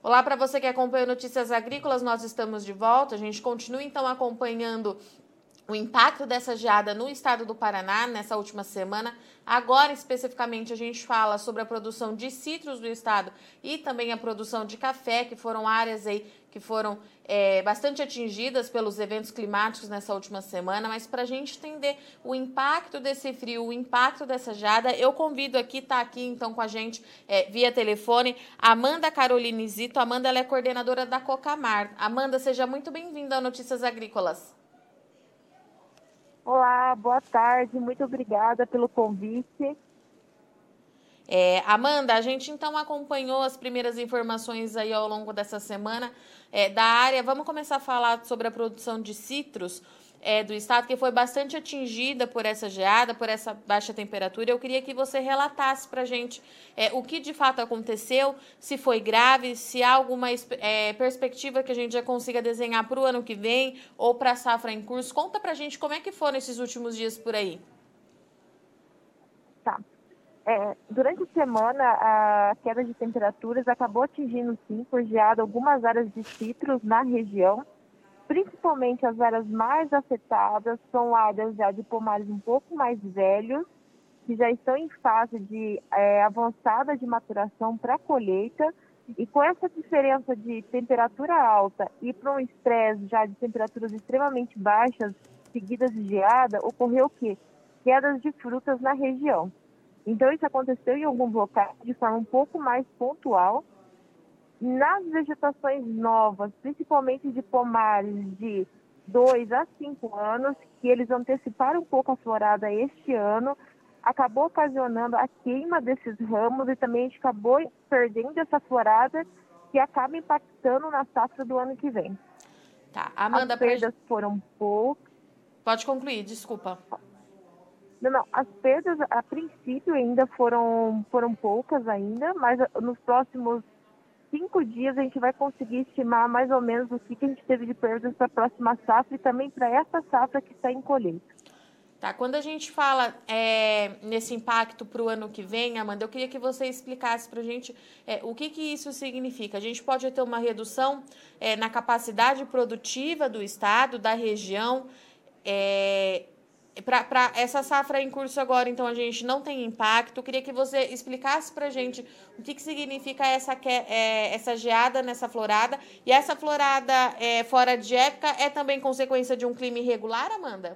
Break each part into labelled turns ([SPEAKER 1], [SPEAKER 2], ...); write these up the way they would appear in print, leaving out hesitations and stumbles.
[SPEAKER 1] Olá para você que acompanha Notícias Agrícolas, nós estamos de volta. A gente continua então acompanhando o impacto dessa geada no estado do Paraná nessa última semana. Agora, especificamente, a gente fala sobre a produção de citros do estado e também a produção de café, que foram áreas aí que foram bastante atingidas pelos eventos climáticos nessa última semana. Mas para a gente entender o impacto desse frio, o impacto dessa geada, eu convido aqui, tá aqui então com a gente via telefone, Amanda Caroline Zito. Amanda, ela é coordenadora da Cocamar. Amanda, seja muito bem-vinda ao Notícias Agrícolas.
[SPEAKER 2] Olá, boa tarde, muito obrigada pelo convite.
[SPEAKER 1] Amanda, a gente então acompanhou as primeiras informações aí ao longo dessa semana da área. Vamos começar a falar sobre a produção de citros do estado, que foi bastante atingida por essa geada, por essa baixa temperatura. Eu queria que você relatasse para a gente o que de fato aconteceu, se foi grave, se há alguma perspectiva que a gente já consiga desenhar para o ano que vem ou para a safra em curso. Conta para a gente como é que foram esses últimos dias por aí.
[SPEAKER 2] Tá. Durante a semana, a queda de temperaturas acabou atingindo, sim, por geada, algumas áreas de citros na região. Principalmente as áreas mais afetadas são áreas já de pomares um pouco mais velhos, que já estão em fase de avançada de maturação para colheita. E com essa diferença de temperatura alta e para um estresse já de temperaturas extremamente baixas, seguidas de geada, ocorreu o quê? Quedas de frutas na região. Então, isso aconteceu em alguns locais de forma um pouco mais pontual. Nas vegetações novas, principalmente de pomares de 2 a 5 anos, que eles anteciparam um pouco a florada este ano, acabou ocasionando a queima desses ramos e também a gente acabou perdendo essa florada que acaba impactando na safra do ano que vem.
[SPEAKER 1] Tá, Amanda,
[SPEAKER 2] As perdas foram poucas.
[SPEAKER 1] pode concluir, desculpa.
[SPEAKER 2] Não, as perdas a princípio ainda foram poucas ainda, mas nos próximos 5 dias a gente vai conseguir estimar mais ou menos o que a gente teve de perdas para a próxima safra e também para essa safra que está em colheita.
[SPEAKER 1] Tá, quando a gente fala nesse impacto para o ano que vem, Amanda, eu queria que você explicasse para a gente o que isso significa. A gente pode ter uma redução na capacidade produtiva do estado, da região, para essa safra em curso agora, então a gente não tem impacto. Eu queria que você explicasse para a gente o que significa essa geada nessa florada. E essa florada fora de época é também consequência de um clima irregular, Amanda?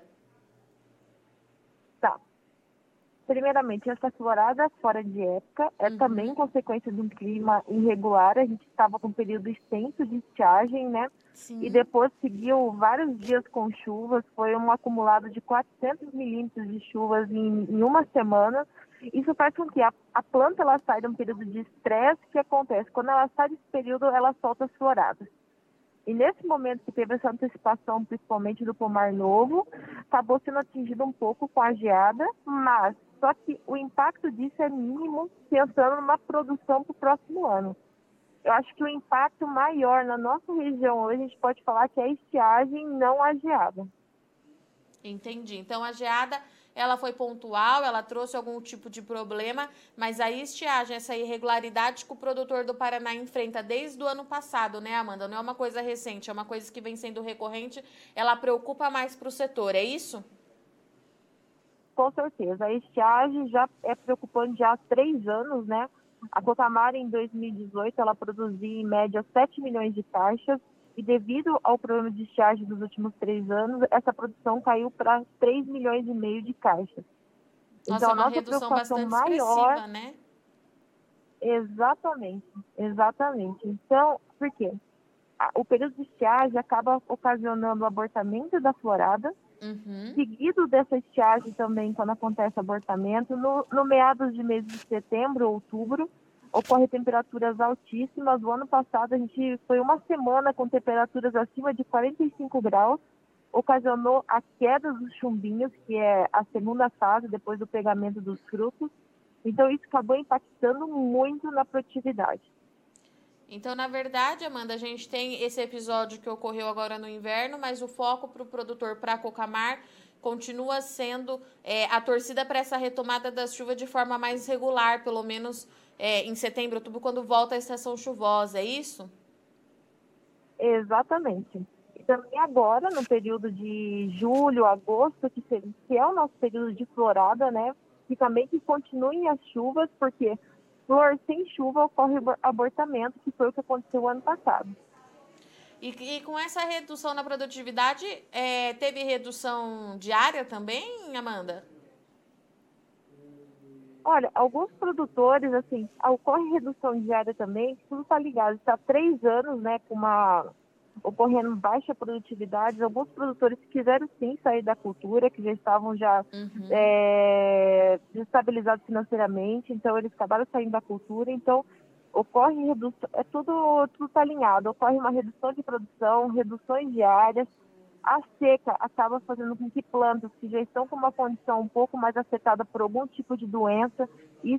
[SPEAKER 2] Tá. Primeiramente, essa florada fora de época é também consequência de um clima irregular. A gente estava com um período extenso de estiagem, né?
[SPEAKER 1] Sim.
[SPEAKER 2] E depois seguiu vários dias com chuvas. Foi um acumulado de 400 milímetros de chuvas em uma semana. Isso faz com que a planta ela saia de um período de estresse. Que acontece? Quando ela sai desse período, ela solta as floradas. E nesse momento que teve essa antecipação, principalmente do pomar novo, acabou sendo atingido um pouco com a geada, mas só que o impacto disso é mínimo, pensando numa produção para o próximo ano. Eu acho que o impacto maior na nossa região hoje, a gente pode falar que é a estiagem, não a geada.
[SPEAKER 1] Entendi. Então, a geada, ela foi pontual, ela trouxe algum tipo de problema, mas a estiagem, essa irregularidade que o produtor do Paraná enfrenta desde o ano passado, né, Amanda? Não é uma coisa recente, é uma coisa que vem sendo recorrente, ela preocupa mais para o setor, é isso?
[SPEAKER 2] Com certeza. A estiagem já é preocupante já há 3 anos, né? A Cocamar, em 2018, ela produzia em média 7 milhões de caixas e devido ao problema de estiagem dos últimos 3 anos, essa produção caiu para 3 milhões e meio de caixas.
[SPEAKER 1] Nossa,
[SPEAKER 2] Então,
[SPEAKER 1] é
[SPEAKER 2] a
[SPEAKER 1] uma
[SPEAKER 2] nossa
[SPEAKER 1] redução
[SPEAKER 2] preocupação
[SPEAKER 1] bastante
[SPEAKER 2] maior,
[SPEAKER 1] expressiva, né?
[SPEAKER 2] exatamente. Então, por quê? O período de estiagem acaba ocasionando o abortamento da florada. Seguido dessa estiagem também, quando acontece abortamento, no meados de mês de setembro, outubro, ocorre temperaturas altíssimas. O ano passado a gente foi uma semana com temperaturas acima de 45 graus, ocasionou a queda dos chumbinhos, que é a segunda fase depois do pegamento dos frutos. Então isso acabou impactando muito na produtividade.
[SPEAKER 1] Então, na verdade, Amanda, a gente tem esse episódio que ocorreu agora no inverno, mas o foco para o produtor, para a Cocamar, continua sendo a torcida para essa retomada das chuvas de forma mais regular, pelo menos em setembro, outubro, quando volta a estação chuvosa, é isso?
[SPEAKER 2] Exatamente. E também agora, no período de julho, agosto, que é o nosso período de florada, né? E também que continuem as chuvas, porque flor sem chuva ocorre abortamento, que foi o que aconteceu ano passado.
[SPEAKER 1] E com essa redução na produtividade, teve redução diária também, Amanda?
[SPEAKER 2] Olha, alguns produtores, assim, ocorre redução diária também, que tudo está ligado. Está há 3 anos, né, ocorrendo baixa produtividade. Alguns produtores quiseram sim sair da cultura, que já estavam desestabilizados financeiramente, então eles acabaram saindo da cultura. Então, ocorre redução, tudo está alinhado. Ocorre uma redução de produção, reduções diárias. A seca acaba fazendo com que plantas que já estão com uma condição um pouco mais afetada por algum tipo de doença,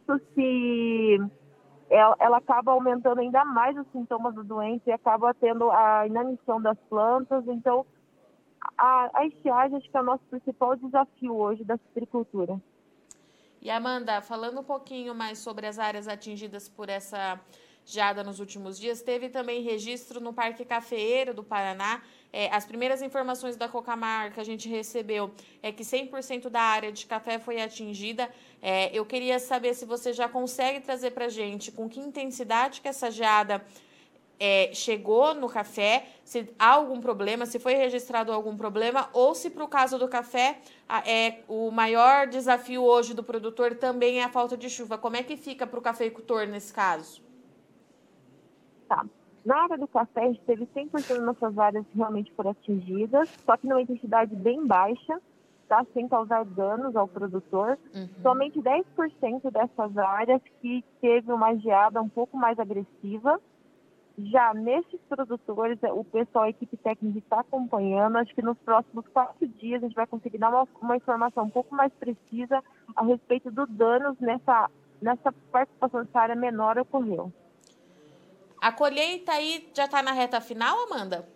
[SPEAKER 2] ela acaba aumentando ainda mais os sintomas da doença e acaba tendo a inanição das plantas. Então, a estiagem acho que é o nosso principal desafio hoje da citricultura.
[SPEAKER 1] E Amanda, falando um pouquinho mais sobre as áreas atingidas por essa geada nos últimos dias, teve também registro no Parque Cafeeiro do Paraná. As primeiras informações da Cocamar que a gente recebeu é que 100% da área de café foi atingida. Eu queria saber se você já consegue trazer para a gente com que intensidade que essa geada chegou no café, se há algum problema, se foi registrado algum problema, ou se para o caso do café o maior desafio hoje do produtor também é a falta de chuva. Como é que fica para o cafeicultor nesse caso?
[SPEAKER 2] Tá. Na área do café, a gente teve 100% das nossas áreas realmente foram atingidas, só que numa intensidade bem baixa, tá? Sem causar danos ao produtor. Somente 10% dessas áreas que teve uma geada um pouco mais agressiva. Já nesses produtores, o pessoal, a equipe técnica está acompanhando. Acho que nos próximos 4 dias a gente vai conseguir dar uma informação um pouco mais precisa a respeito dos danos nessa participação dessa área menor ocorreu.
[SPEAKER 1] A colheita aí já está na reta final, Amanda?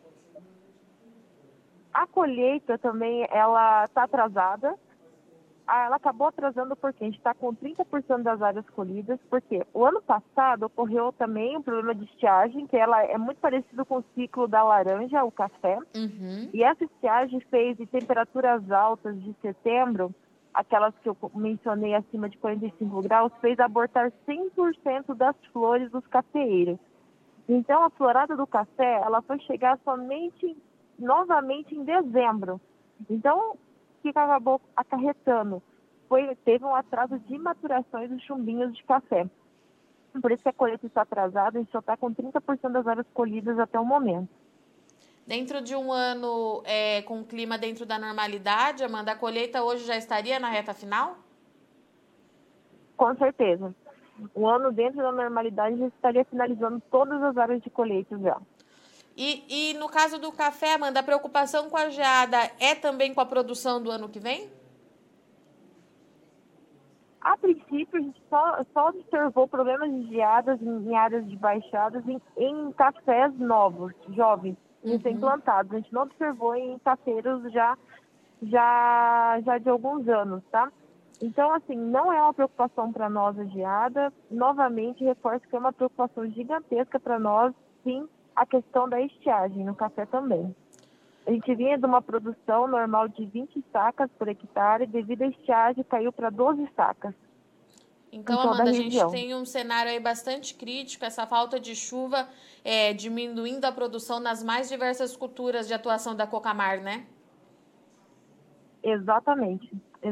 [SPEAKER 2] A colheita também, ela está atrasada. Ela acabou atrasando porque a gente está com 30% das áreas colhidas, porque o ano passado ocorreu também um problema de estiagem, que ela é muito parecido com o ciclo da laranja, o café. E essa estiagem fez em temperaturas altas de setembro, aquelas que eu mencionei acima de 45 graus, fez abortar 100% das flores dos cafeeiros. Então, a florada do café, ela foi chegar novamente em dezembro. Então, o que acabou acarretando? Teve um atraso de maturações dos chumbinhos de café. Por isso que a colheita está atrasada, a gente só está com 30% das áreas colhidas até o momento.
[SPEAKER 1] Dentro de um ano com o clima dentro da normalidade, Amanda, a colheita hoje já estaria na reta final?
[SPEAKER 2] Com certeza. O ano dentro da normalidade já estaria finalizando todas as áreas de colheita já.
[SPEAKER 1] E no caso do café, Amanda, a preocupação com a geada é também com a produção do ano que vem?
[SPEAKER 2] A princípio, a gente só observou problemas de geadas em áreas de baixadas em cafés novos, jovens, recém-plantados. A gente não observou em cafeiros já de alguns anos, tá? Então, assim, não é uma preocupação para nós a geada. Novamente, reforço que é uma preocupação gigantesca para nós, sim, a questão da estiagem no café também. A gente vinha de uma produção normal de 20 sacas por hectare, devido à estiagem caiu para 12 sacas.
[SPEAKER 1] Então, Amanda, a gente tem um cenário aí bastante crítico, essa falta de chuva diminuindo a produção nas mais diversas culturas de atuação da Cocamar, né?
[SPEAKER 2] Exatamente.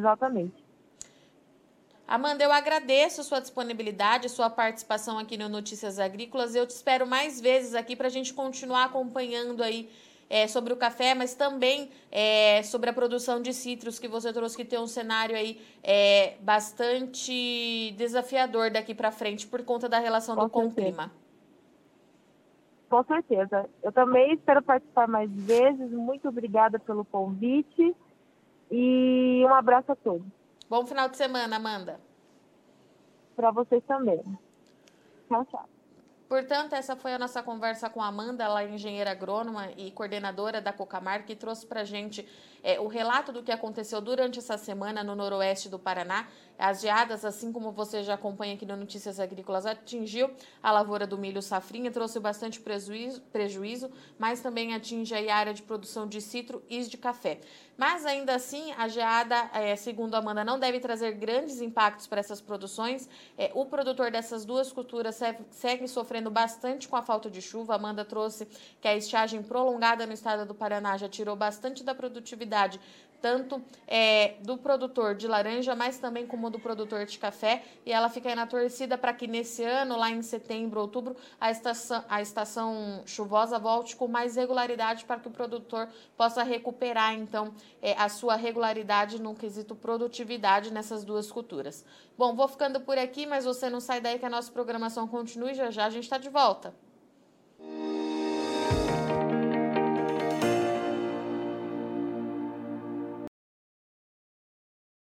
[SPEAKER 1] Amanda, eu agradeço a sua disponibilidade, a sua participação aqui no Notícias Agrícolas. Eu te espero mais vezes aqui para a gente continuar acompanhando aí sobre o café, mas também sobre a produção de citros que você trouxe, que tem um cenário aí bastante desafiador daqui para frente por conta da relação com o clima.
[SPEAKER 2] Com certeza. Eu também espero participar mais vezes. Muito obrigada pelo convite e um abraço a todos.
[SPEAKER 1] Bom final de semana, Amanda.
[SPEAKER 2] Para vocês também. Tchau, tchau.
[SPEAKER 1] Portanto, essa foi a nossa conversa com a Amanda, ela é engenheira agrônoma e coordenadora da Cocamar, que trouxe para a gente o relato do que aconteceu durante essa semana no noroeste do Paraná. As geadas, assim como você já acompanha aqui no Notícias Agrícolas, atingiu a lavoura do milho safrinha, trouxe bastante prejuízo, mas também atinge a área de produção de citro e de café. Mas ainda assim, a geada, segundo a Amanda, não deve trazer grandes impactos para essas produções. O produtor dessas duas culturas segue sofrendo bastante com a falta de chuva. A Amanda trouxe que a estiagem prolongada no estado do Paraná já tirou bastante da produtividade, tanto do produtor de laranja, mas também como do produtor de café, e ela fica aí na torcida para que nesse ano, lá em setembro, outubro, a estação chuvosa volte com mais regularidade para que o produtor possa recuperar, então, a sua regularidade no quesito produtividade nessas duas culturas. Bom, vou ficando por aqui, mas você não sai daí que a nossa programação continue, já já a gente está de volta.